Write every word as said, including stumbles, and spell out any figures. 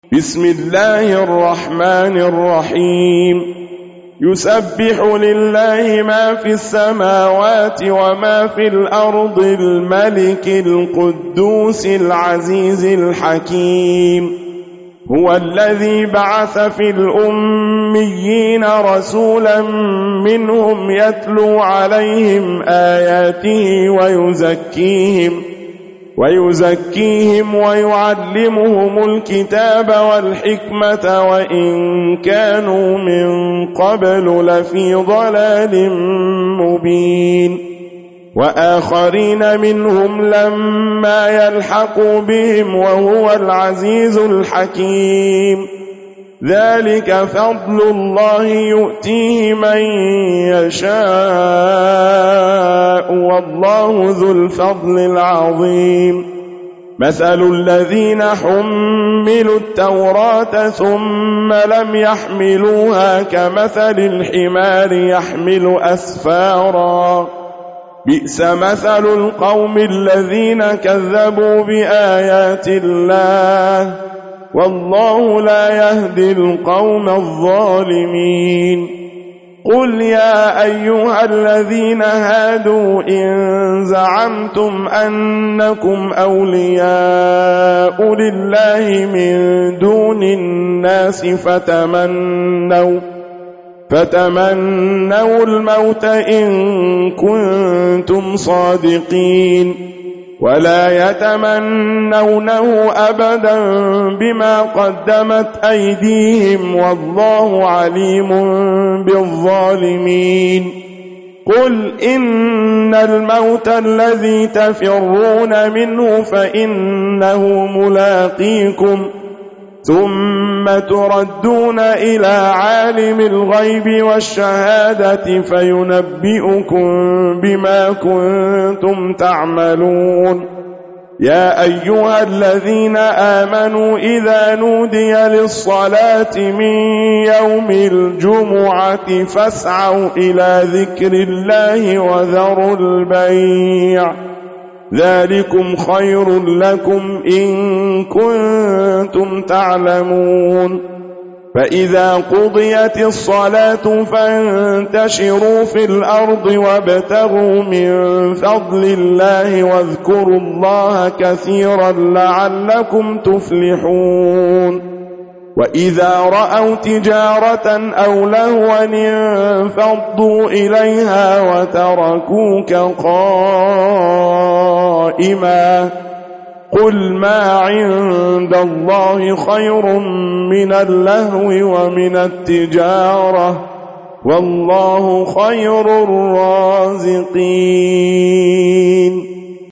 بسم الله الرحمن الرحيم يسبح لله ما في السماوات وما في الأرض الملك القدوس العزيز الحكيم هو الذي بعث في الأميين رسولا منهم يتلو عليهم آياته ويزكيهم ويزكيهم ويعلمهم الكتاب والحكمة وإن كانوا من قبل لفي ضلال مبين وآخرين منهم لما يلحقوا بهم وهو العزيز الحكيم ذلك فضل الله يؤتيه من يشاء والله ذو الفضل العظيم مثل الذين حملوا التوراة ثم لم يحملوها كمثل الحمار يحمل أسفارا بئس مثل القوم الذين كذبوا بآيات الله والله لا يهدي القوم الظالمين قل يا أيها الذين هادوا إن زعمتم أنكم أولياء لله من دون الناس فتمنوا فتمنوا الموت إن كنتم صادقين ولا يتمنونه أبدا بما قدمت أيديهم والله عليم بالظالمين قل إن الموت الذي تفرون منه فإنه ملاقيكم ثم تردون إلى عالم الغيب والشهادة فينبئكم بما كنتم تعملون يا أيها الذين آمنوا إذا نودي للصلاة من يوم الجمعة فاسعوا إلى ذكر الله وذروا البيع ذلكم خير لكم إن كنتم تعلمون فإذا قضيت الصلاة فانتشروا في الأرض وابتغوا من فضل الله واذكروا الله كثيرا لعلكم تفلحون وإذا رأوا تجارة أو لهوا انفضوا إليها وتركوك قائما قل ما عند الله خير من اللهو ومن التجارة والله خير الرازقين